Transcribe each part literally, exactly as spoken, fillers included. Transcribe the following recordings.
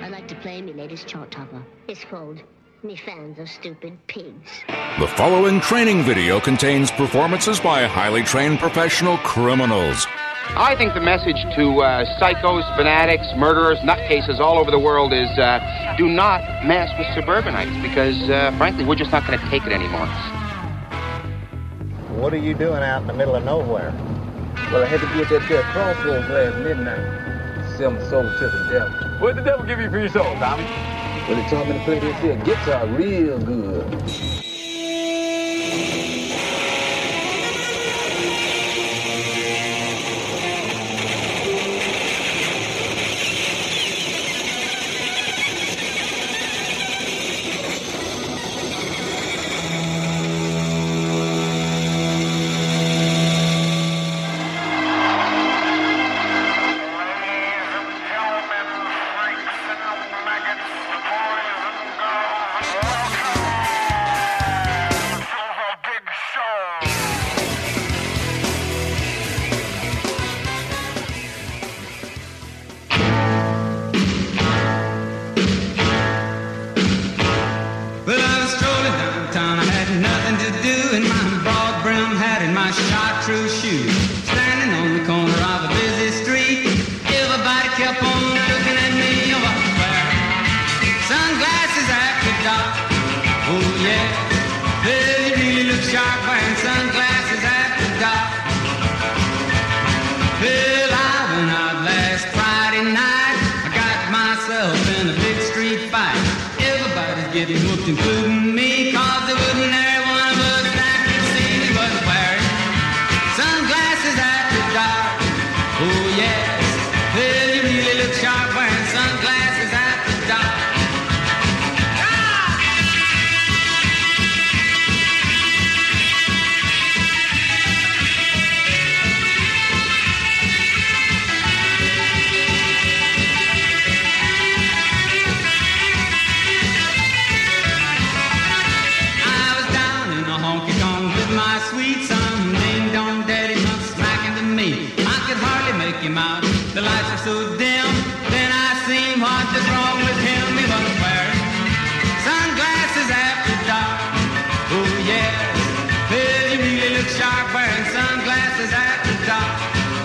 I'd like to play me latest chart topper. It's called Me Fans Are Stupid Pigs. The following training video contains performances by highly trained professional criminals. I think the message to uh, psychos, fanatics, murderers, nutcases all over the world is uh, do not mess with suburbanites because, uh, frankly, we're just not going to take it anymore. What are you doing out in the middle of nowhere? Well, I had to be at that there crossroads last midnight. Sell my soul to the devil. What did the devil give you for your soul, Tommy? Well, they taught me to play this here guitar real good. Including me, cause there wasn't there one of us that could see me wasn't wearing sunglasses after dark. Oh yes, well you really look sharp wearing sunglasses after dark. Out. The lights are so dim, then I seen what was wrong with him. He wasn't wearing sunglasses after dark. Oh yes, well you really look sharp wearing sunglasses after dark.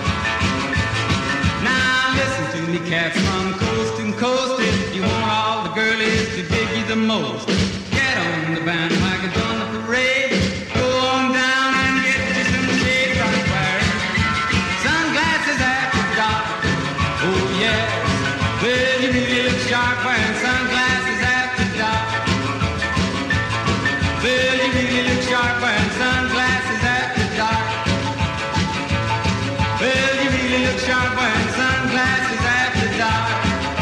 Now listen to me cats from coast to coast. If you want all the girlies to dig you the most, get on the bandwagon, join the parade. Go on down and get you some shade right wearing sunglasses after. Oh yes, well you really look sharp wearing sunglasses after dark. Well you really look sharp wearing sunglasses after dark. Well you really look sharp wearing sunglasses after dark.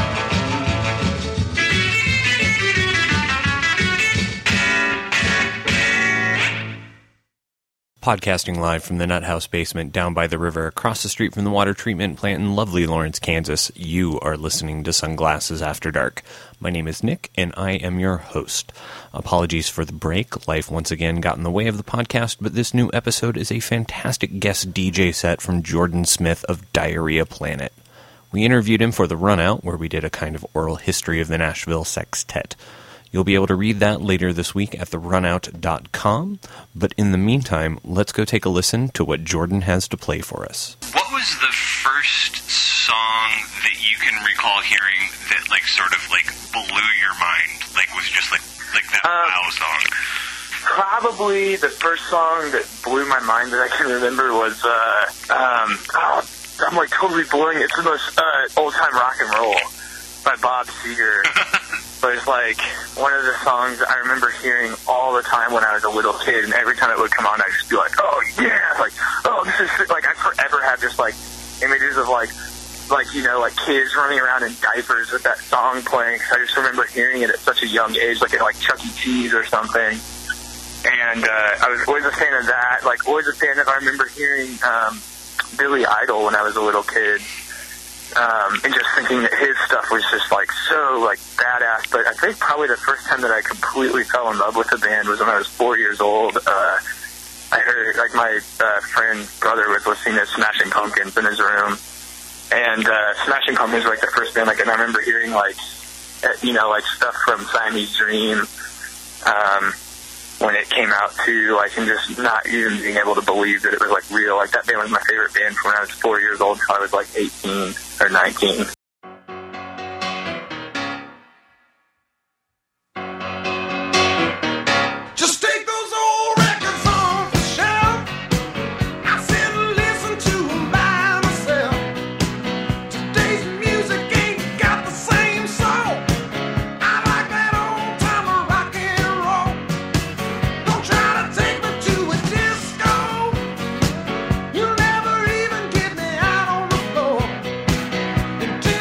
Podcasting live from the Nut House basement down by the river across the street from the water treatment plant in lovely Lawrence, Kansas, you are listening to Sunglasses After Dark. My name is Nick, and I am your host. Apologies for the break. Life once again got in the way of the podcast, but this new episode is a fantastic guest D J set from Jordan Smith of Diarrhea Planet. We interviewed him for The Runout, where we did a kind of oral history of the Nashville Sextet. You'll be able to read that later this week at the runout dot com, but in the meantime, let's go take a listen to what Jordan has to play for us. What was the first song that you can recall hearing that, like, sort of, like, blew your mind? Like, was just, like, like that um, wow song? Probably the first song that blew my mind that I can remember was, uh, um, oh, I'm, like, totally blowing it. It's the most, uh, old-time rock and roll by Bob Seger. But it's like one of the songs I remember hearing all the time when I was a little kid, and every time it would come on, I'd just be like, oh, yeah, like, oh, this is, like, I forever have just, like, images of, like, like, you know, like, kids running around in diapers with that song playing, because I just remember hearing it at such a young age, like at, like, Chuck E. Cheese or something, and uh, I was always a fan of that, like, always a fan of, I remember hearing um, Billy Idol when I was a little kid, Um, and just thinking that his stuff was just, like, so, like, badass. But I think probably the first time that I completely fell in love with the band was when I was four years old. Uh, I heard, like, my uh, friend's brother was listening to Smashing Pumpkins in his room. And uh, Smashing Pumpkins was, like, the first band, like, and I remember hearing, like, you know, like stuff from Siamese Dream, um, when it came out too, like, and just not even being able to believe that it was, like, real. Like, that band was my favorite band from when I was four years old until I was, like, eighteen or nineteen. Until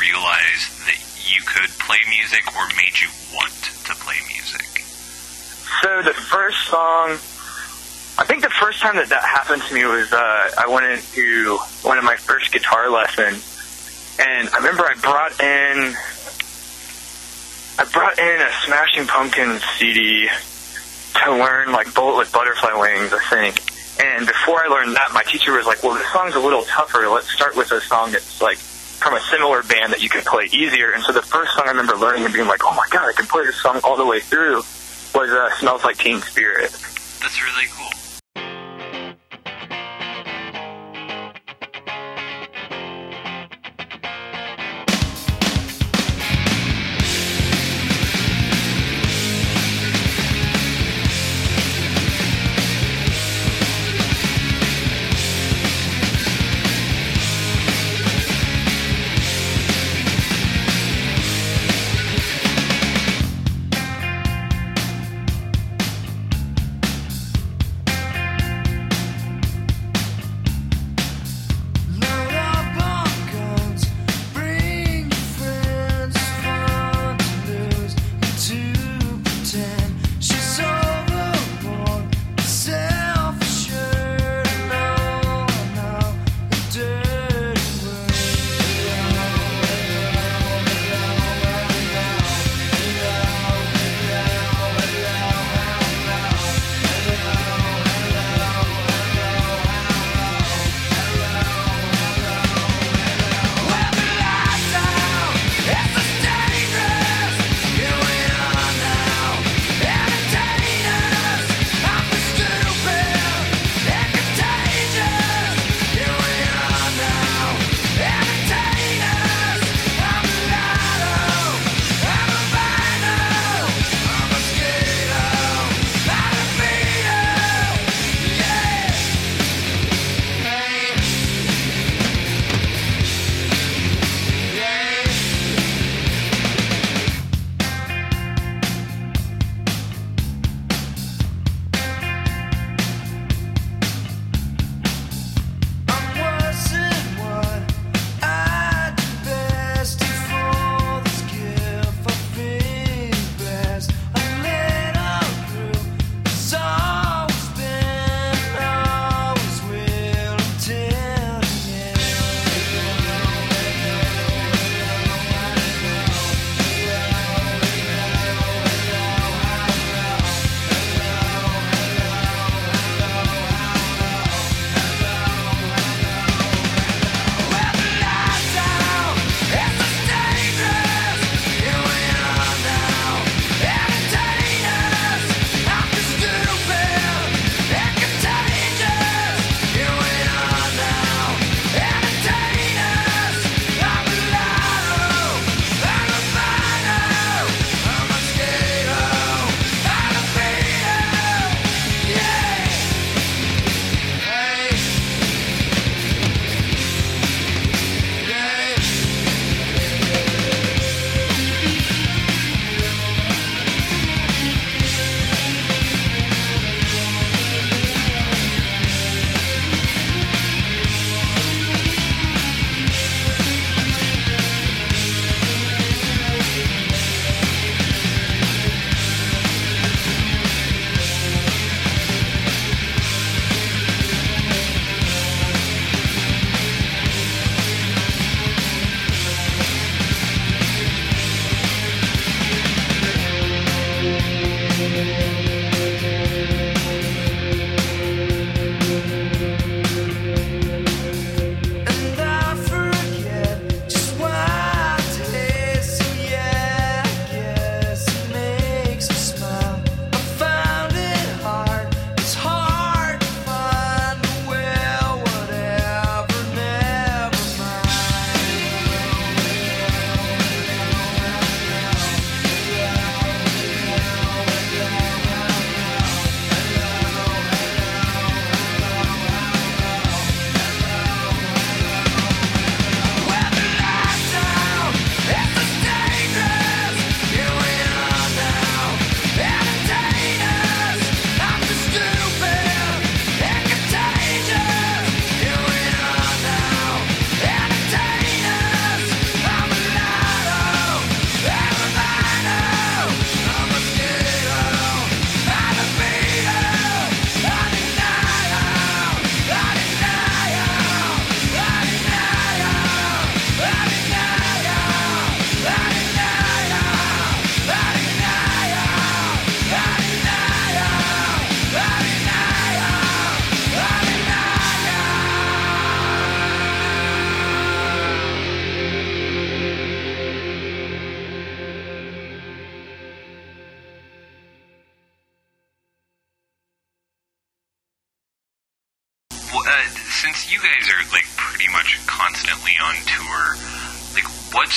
realize that you could play music or made you want to play music? So the first song, I think the first time that that happened to me was uh, I went into one of my first guitar lessons, and I remember I brought in I brought in a Smashing Pumpkins C D to learn like Bullet with Butterfly Wings, I think. And before I learned that, my teacher was like, well, this song's a little tougher. Let's start with a song that's like from a similar band that you can play easier. And so the first song I remember learning and being like, oh my God, I can play this song all the way through was uh, Smells Like Teen Spirit. That's really cool.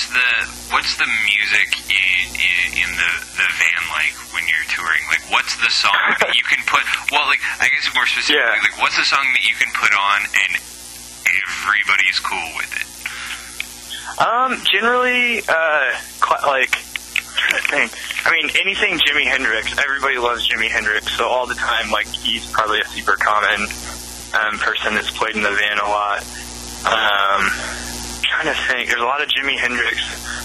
what's the what's the music in, in, in the, the van like when you're touring? Like, what's the song that you can put? Well, like, I guess more specifically, Yeah. like, what's the song that you can put on and everybody's cool with it? Um, generally, uh, cl- like, I'm trying to think. I mean, anything Jimi Hendrix. Everybody loves Jimi Hendrix, so all the time, like, he's probably a super common um, person that's played in the van a lot. Um, I'm trying to think. There's a lot of Jimi Hendrix,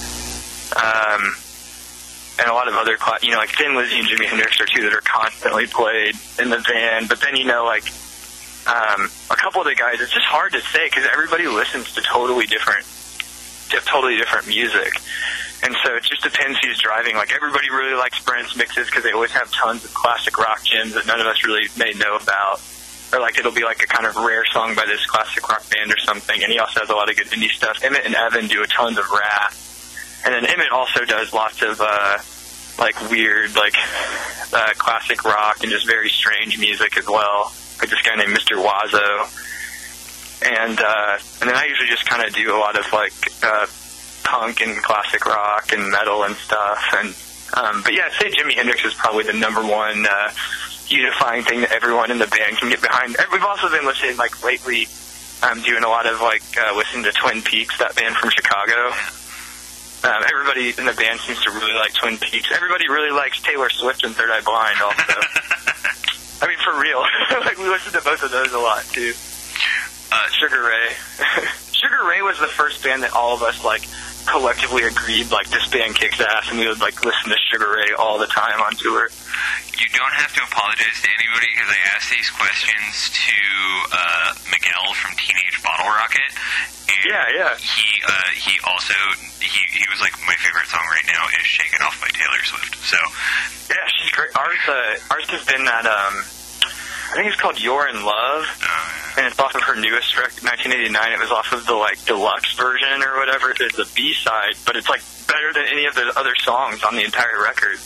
um, and a lot of other, cl- you know, like Thin Lizzy and Jimi Hendrix are two that are constantly played in the van. But then, you know, like, um, a couple of the guys, it's just hard to say because everybody listens to totally different, totally different music. And so it just depends who's driving. Like, everybody really likes Brent's mixes because they always have tons of classic rock gems that none of us really may know about. Or, like, it'll be like a kind of rare song by this classic rock band or something. And he also has a lot of good indie stuff. Emmett and Evan do a tons of rap. And then Emmett also does lots of, uh, like, weird, like, uh, classic rock and just very strange music as well. Like this guy named Mister Wazo. And, uh, and then I usually just kind of do a lot of, like, uh, punk and classic rock and metal and stuff. And um, but yeah, I'd say Jimi Hendrix is probably the number one uh, unifying thing that everyone in the band can get behind. We've also been listening, like, lately, um, doing a lot of, like, uh, listening to Twin Peaks, that band from Chicago. Um, everybody in the band seems to really like Twin Peaks. Everybody really likes Taylor Swift and Third Eye Blind also. I mean, for real. Like, we listen to both of those a lot, too. Uh, Sugar Ray. Sugar Ray was the first band that all of us, like, collectively agreed, like, this band kicks ass, and we would, like, listen to Sugar Ray all the time on tour. You don't have to apologize to anybody because I asked these questions to uh, Miguel from Teenage Bottle Rocket. And yeah, yeah. He uh, he also he he was like, my favorite song right now is "Shake It Off" by Taylor Swift. So yeah, she's great. Ours uh, ours has been that um, I think it's called "You're in Love," uh, and it's off of her newest record, nineteen eighty-nine. It was off of the, like, deluxe version or whatever. It's a B side, but it's, like, better than any of the other songs on the entire record.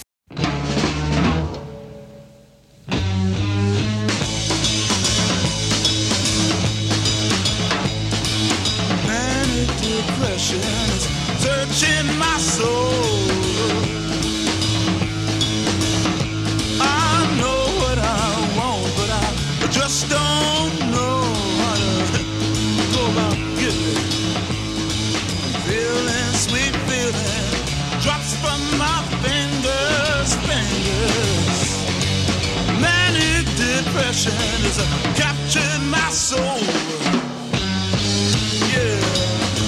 Depression is searching my soul. I know what I want, but I just don't know how to go about getting it. Feeling, sweet feeling drops from my fingers, fingers. Manic depression has captured my soul. Yeah.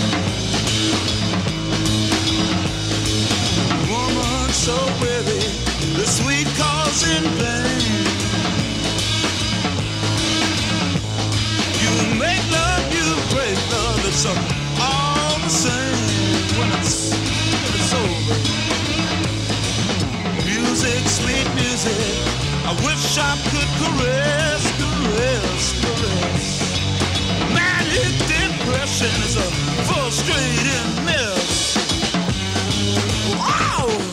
So weary, the sweet cause in vain. You make love, you break love, it's all the same when it's, when it's over. Music, sweet music, I wish I could caress, caress, caress. Manic depression is a frustrating mess. Wow!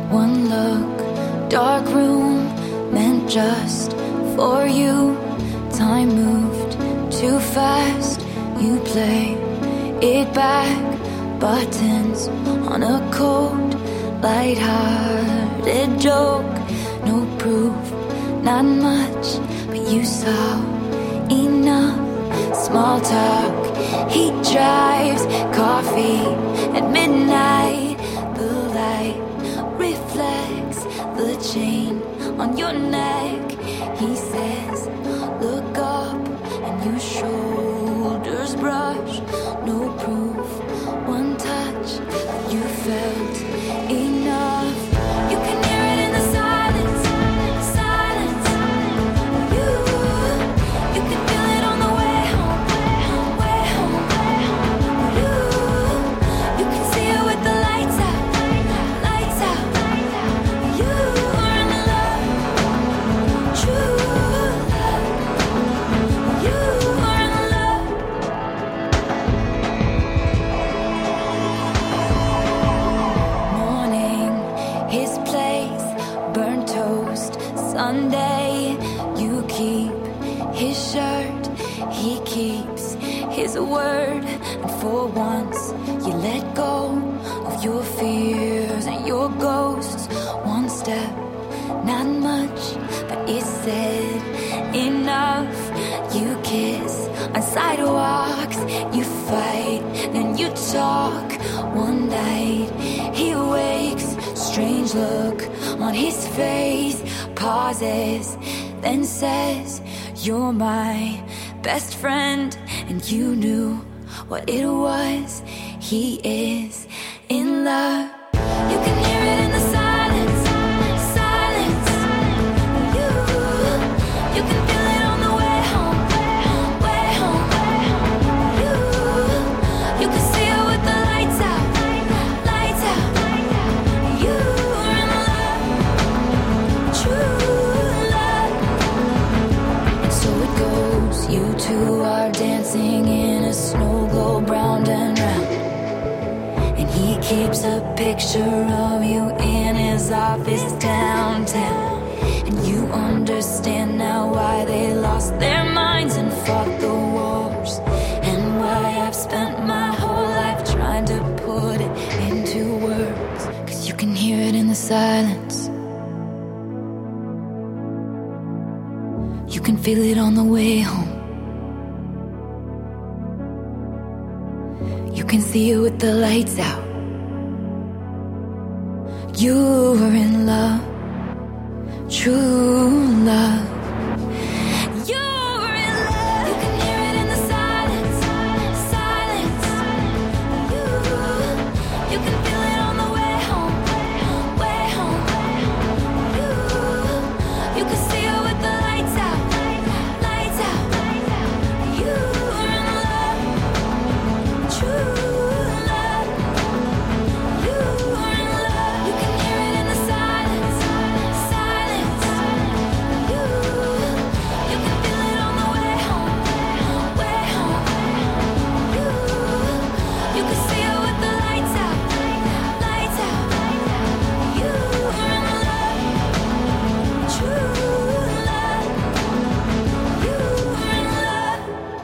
One look, dark room, meant just for you. Time moved too fast, you play it back. Buttons on a cold, light-hearted joke. No proof, not much, but you saw enough. Small talk, he drives, coffee at midnight. The light reflects the chain on your neck. He says, look up, and your shoulders brush. No proof, one touch, you felt enough. You can hear it in the silence, silence. You, you can feel it on the way home, way home, way home. You, you can see it with the lights out, lights out. You are in love, true love. You are in love. Morning, his place, burnt toast, Sunday. You keep his shirt, he keeps his word. And for once, you let go of your fears and your ghosts. One step, not much, but it said enough. You kiss on sidewalks, you fight, then you talk. One night, he wakes, strange look on his face. Pauses, then says, you're my best friend. And you knew what it was. He is in love. You can hear it in the silence, silence. You, you can feel it on the way home, way home. You, you can see it with the lights out, lights out. You are in love, true love. And so it goes, you two are dancing in a snow globe round and round. And he keeps a picture of you in his office downtown. And you understand now why they lost their minds and fought the wars. And why I've spent my whole life trying to put it into words. Cause you can hear it in the silence. You can feel it on the way home. You can see it with the lights out. You are in love, true love. You are in love. You can hear it in the silence, silence. You, you can feel it on the way home, way home. You, you can see it with the lights out, lights out. You are in love, true love. You are in love. You can hear it in the silence, silence. You, you can feel it on the way home, way home. You, you can see it with the lights out, lights out. You are in love, true love. You are in love.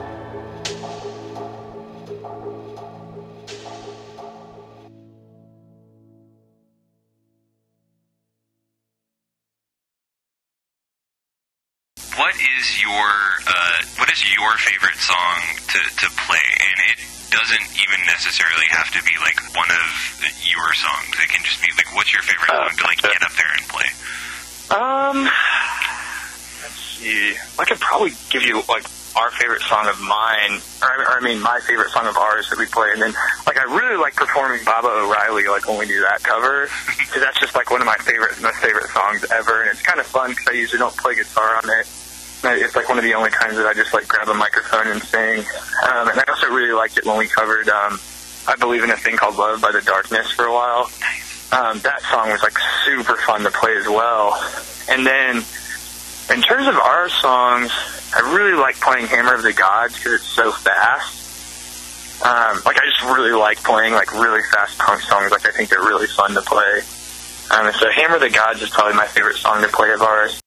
What is your uh, what is your favorite song to, to play? And it doesn't even necessarily have to be like one of your songs. It can just be like, what's your favorite song to like get up there and play? Um, let's see. I could probably give you like our favorite song of mine, or, or I mean my favorite song of ours that we play, and then like I really like performing Baba O'Reilly like when we do that cover, because that's just like one of my favorite most favorite songs ever, and it's kind of fun because I usually don't play guitar on it. It's like one of the only times that I just like grab a microphone and sing. Um, and I also really liked it when we covered um, I Believe in a Thing Called Love by The Darkness for a while. Um, that song was like super fun to play as well. And then in terms of our songs, I really like playing Hammer of the Gods because it's so fast. Um, like I just really like playing like really fast punk songs. Like I think they're really fun to play. Um, so Hammer the Gods is probably my favorite song to play of ours.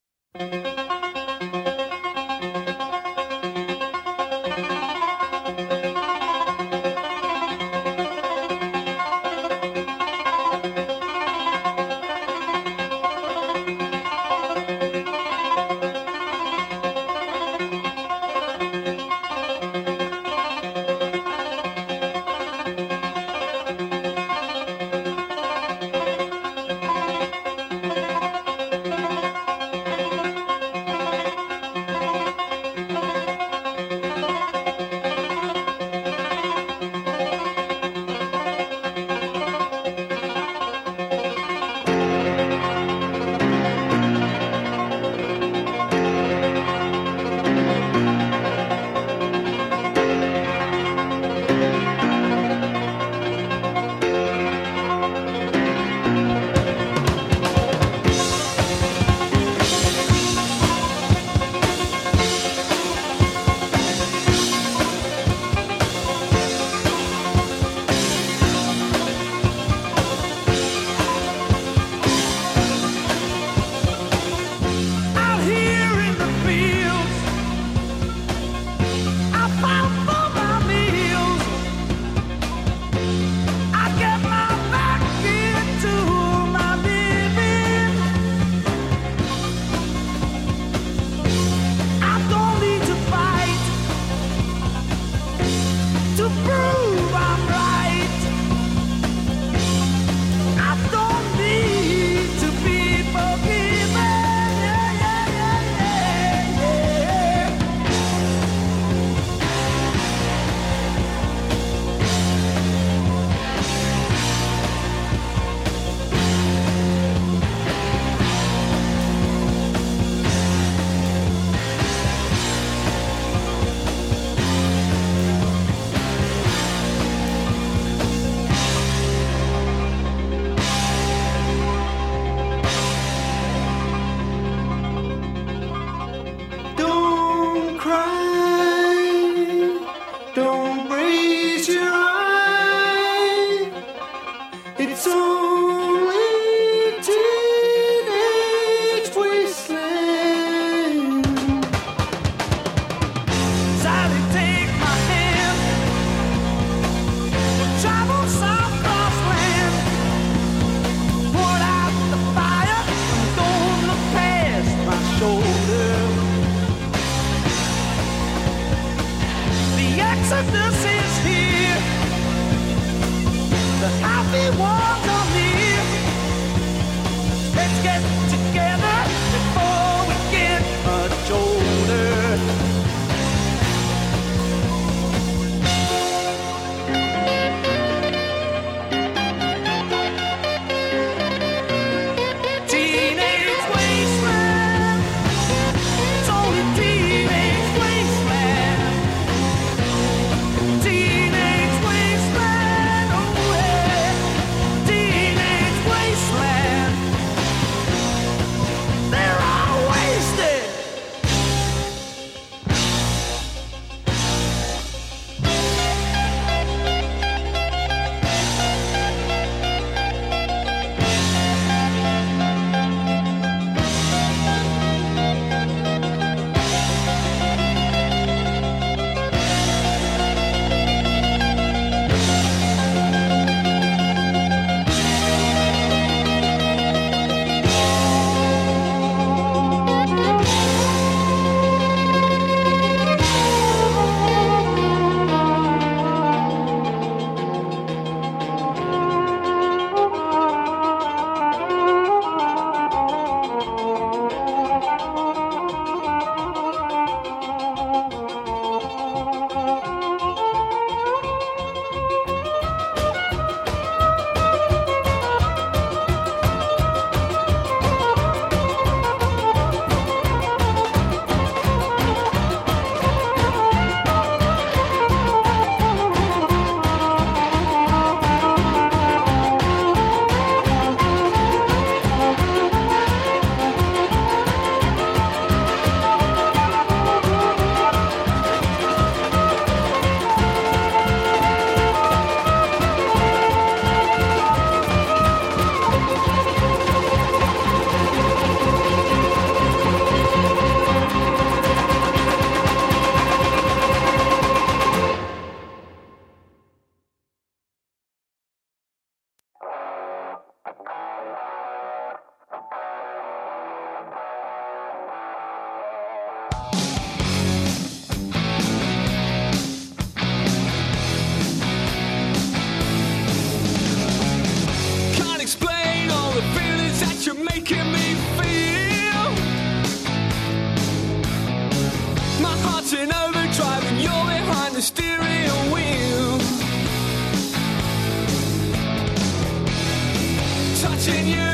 touching you,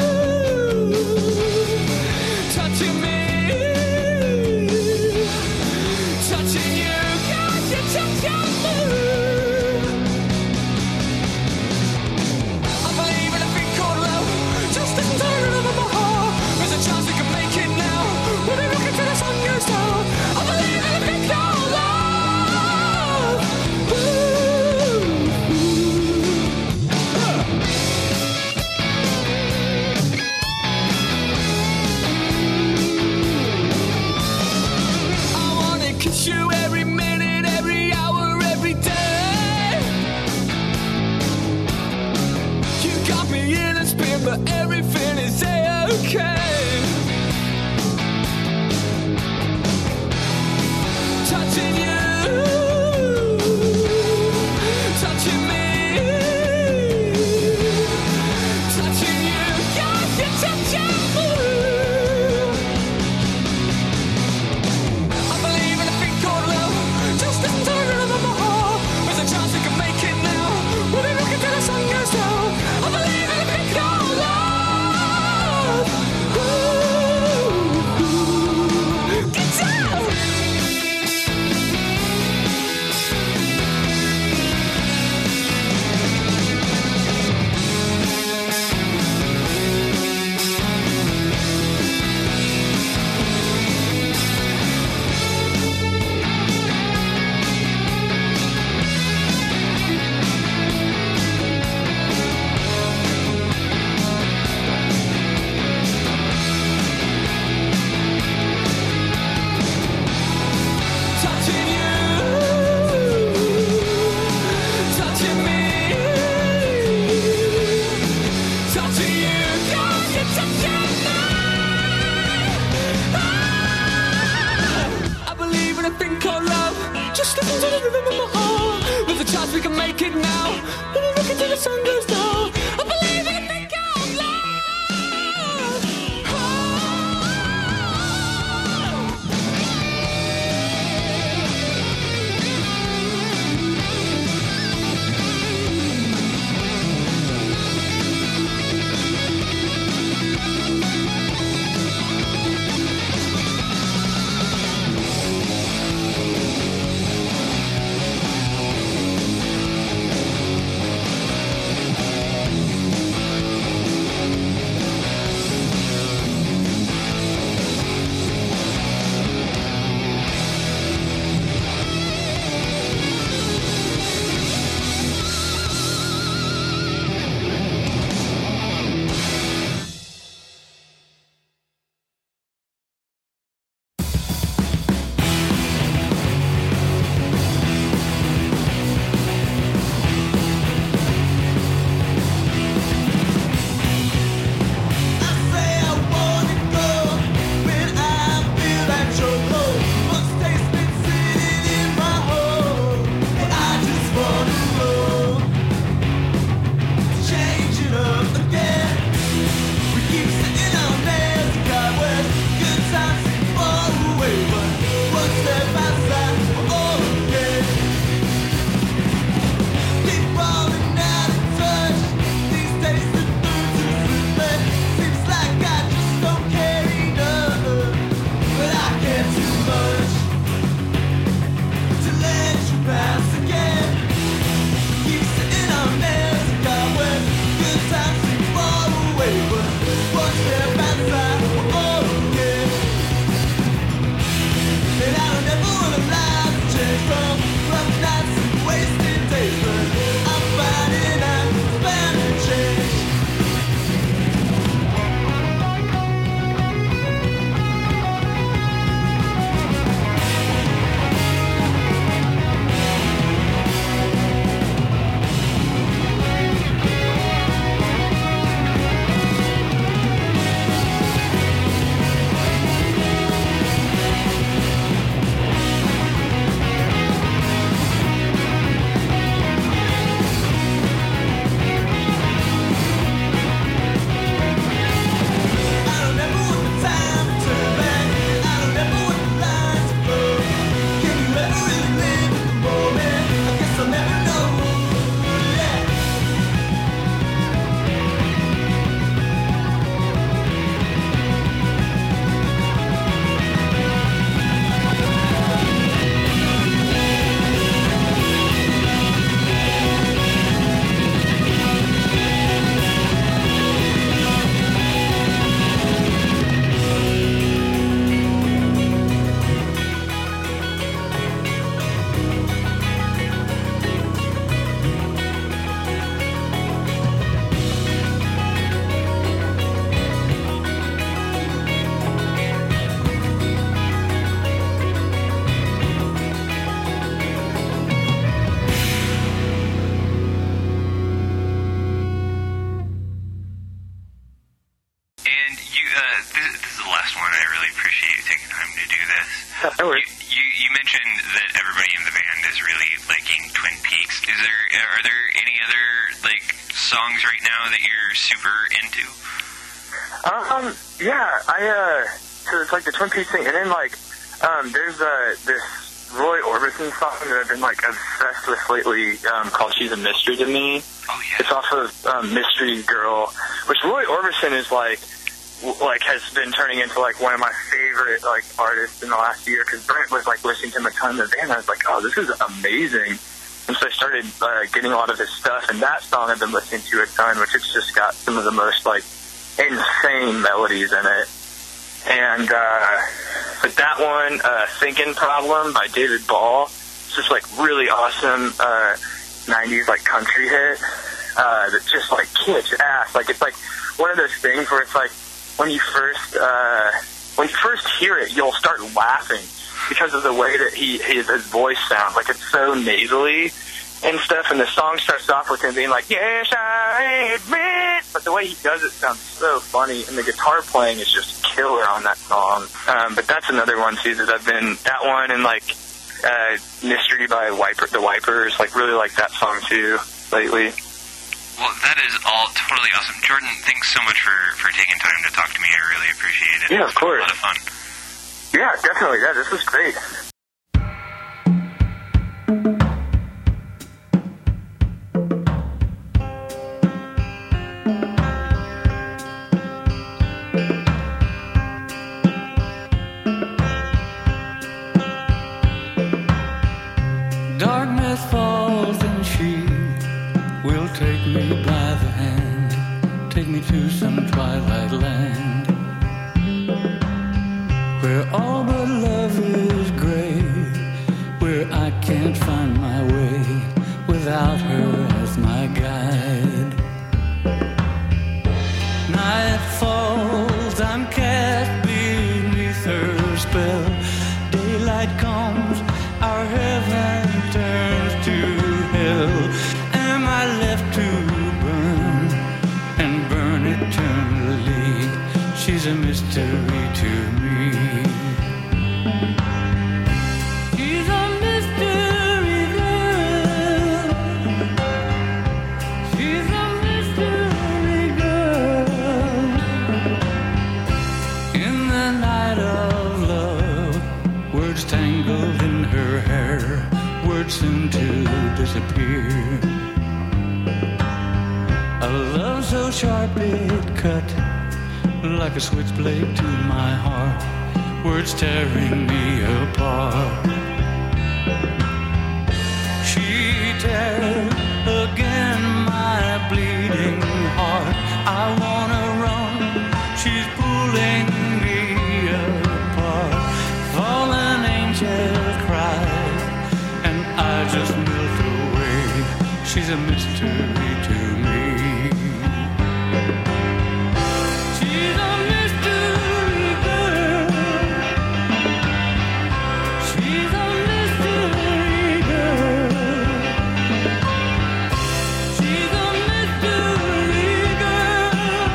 touching me, touching you, God, you're touching me. I believe in a thing called love, just listen to the rhythm of my heart. There's a chance we can make it now, we'll be looking till the sun goes down. I believe in a thing called love. Ooh, ooh. I wanna kiss you every minute, every hour, every day. You got me in a spin, but everything is A-okay. Touching you, touching me, touching you, God, you're touching me. I believe in a thing called love, just listen to the rhythm of my heart. There's a chance we can make it now, we'll be looking till the sun goes down. I believe in a thing called love. Ooh, ooh. Get down! Touching you, touching me, touching you, God, you're touching me. I believe in a thing called love, just listen to the rhythm of my heart. There's a chance we can make it now, we'll be looking till the sun goes down. I believe in a thing called love. uh, this, this is the last one. I really appreciate you taking time to do this. No worries. You, you, you mentioned that everybody in the band is really liking Twin Peaks. Is there are there any other like songs right now that you're super into? Um, yeah, I, uh, so it's like the Twin Peaks thing, and then, like, um, there's, uh, this Roy Orbison song that I've been, like, obsessed with lately, um, called She's a Mystery to Me. Oh, yeah. It's off of, um, Mystery Girl, which Roy Orbison is, like, w- like, has been turning into, like, one of my favorite, like, artists in the last year, because Brent was, like, listening to him a ton in the band, and I was like, oh, this is amazing. And so I started, uh, getting a lot of his stuff, and that song I've been listening to a ton, which it's just got some of the most, like, insane melodies in it. And uh but that one, uh Thinking Problem by David Ball, it's just like really awesome uh nineties like country hit uh that just like kicks ass. Like it's like one of those things where it's like when you first uh when you first hear it you'll start laughing because of the way that he his, his voice sounds. Like it's so nasally and stuff, and the song starts off with him being like, yes, I admit, but the way he does it sounds so funny, and the guitar playing is just killer on that song. Um, but that's another one, too, that I've been, that one and, like, uh, Mystery by Wiper, The Wipers, like, really like that song, too, lately. Well, that is all totally awesome. Jordan, thanks so much for, for taking time to talk to me. I really appreciate it. Yeah, of course. It was a lot of fun. Yeah, definitely. Yeah, this was great. Darkness falls and she will take me by the hand, take me to some twilight land, where all but love is gray, where I can't find my way without her as my guide. Night falls, I'm cast beneath her spell, daylight comes, our heaven turns to hell. Am I left to burn and burn eternally? She's a mystery to me. She's a mystery girl. She's a mystery girl. In the night of love, words tangled in her hair, words soon to disappear. A love so sharp it cut like a switchblade to my heart, words tearing me apart. She tears again my bleeding heart. I wanna run, she's pulling me apart. Fallen angel cries, and I just melt away. She's a mystery to me. She's a mystery girl. She's a mystery girl. She's a mystery girl.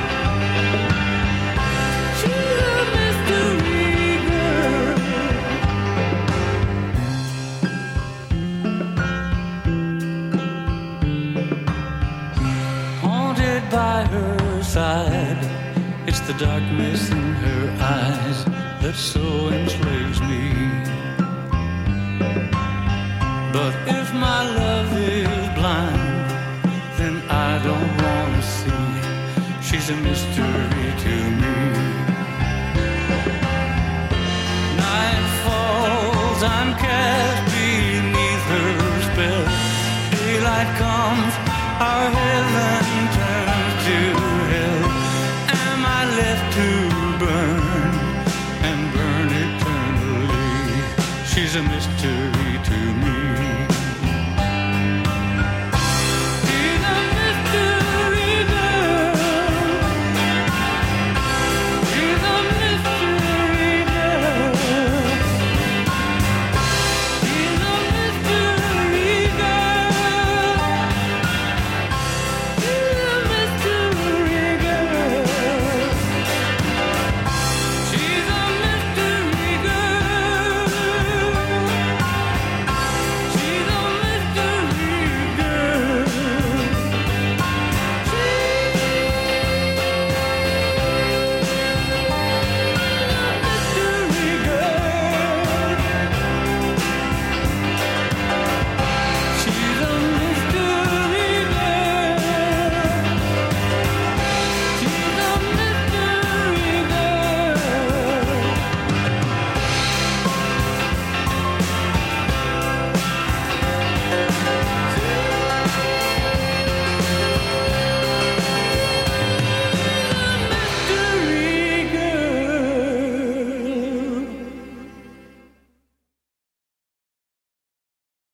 She's a mystery girl. Haunted by her side, it's the darkness in her eyes that so enslaves me. But if my love is blind, then I don't want to see. She's a mystery to me. Night falls, I'm cast beneath her spell. Daylight comes, our heaven turns to hell. Am I left to burn and burn eternally? She's a mystery to me. She's a mystery girl. She's a mystery girl. She's a mystery girl. She's a mystery girl.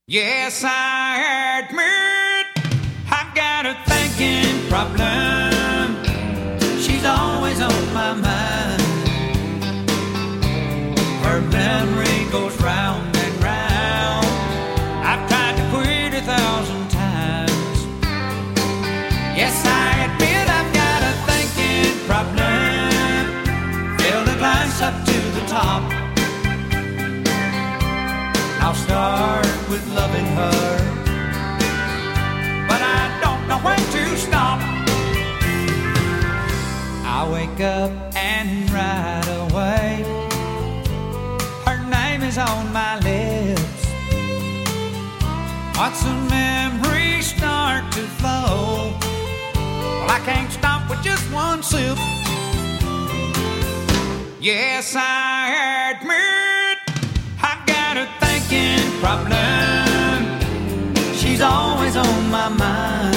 Yes, I admit I've got a thinking problem. She's always on my mind. Her memory goes round and round. I've tried to quit a thousand times. Yes, I admit I've got a thinking problem. Fill the glass up to the top. I'll start with loving her, but I don't know when to stop. I wake up and right away her name is on my lips. Lots of memories start to flow. Well, I can't stop with just one sip. Yes, I admit I've got a thinking problem. She's always on my mind.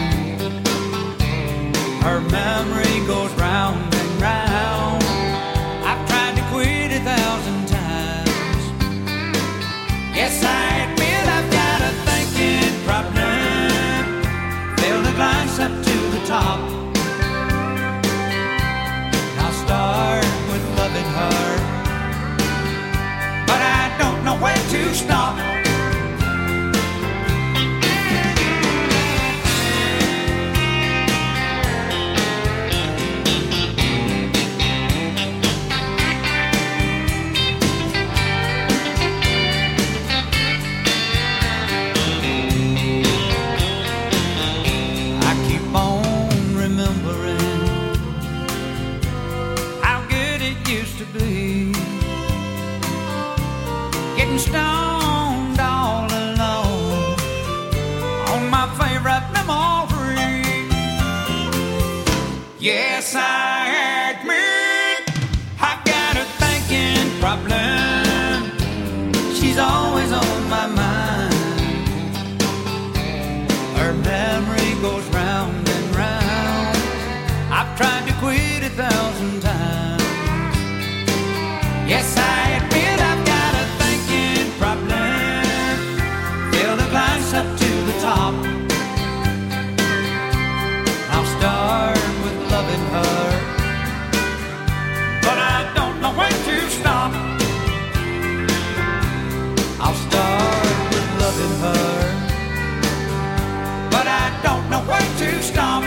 Her memory goes round and round. I've tried to quit a thousand times. Yes, I admit I've got a thinking problem. Fill the glass up to the top. I'll start with loving her, but I don't know when to stop. I keep on remembering how good it used to be. Getting stoned all alone on my favorite memory. Yes, I admit I've got a thinking problem. She's always on my mind. Her memory goes round and round. I've tried to quit a thousand times. Yes, I admit I've got a thinking problem. Fill the glass up to the top. I'll start with loving her, but I don't know when to stop. I'll start with loving her, but I don't know when to stop.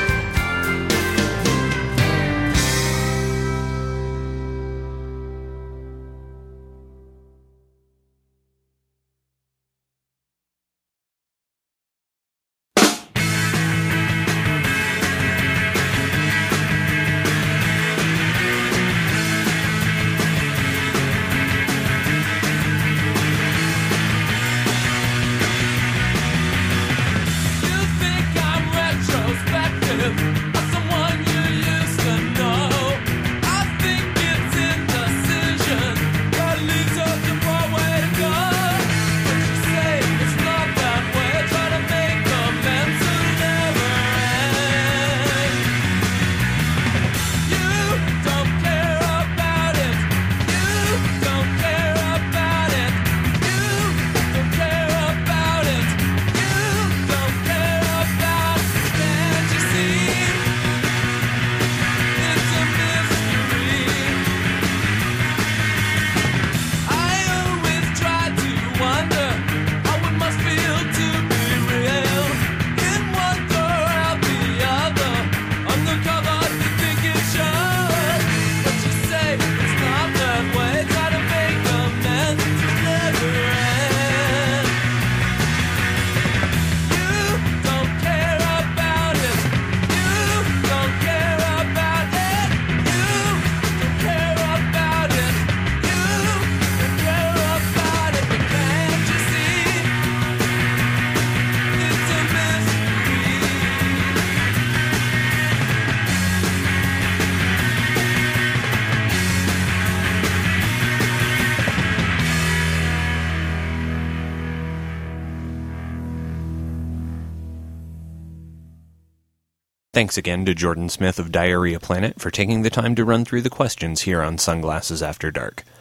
Thanks again to Jordan Smith of Diarrhea Planet for taking the time to run through the questions here on Sunglasses After Dark.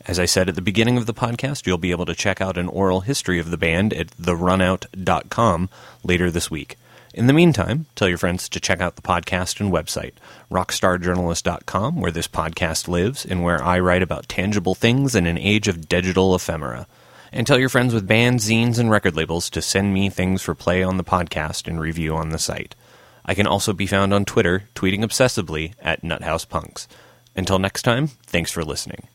As I said at the beginning of the podcast, you'll be able to check out an oral history of the band at the runout dot com later this week. In the meantime, tell your friends to check out the podcast and website, rockstar journalist dot com, where this podcast lives and where I write about tangible things in an age of digital ephemera. And tell your friends with bands, zines, and record labels to send me things for play on the podcast and review on the site. I can also be found on Twitter, tweeting obsessively at NutHousePunks. Until next time, thanks for listening.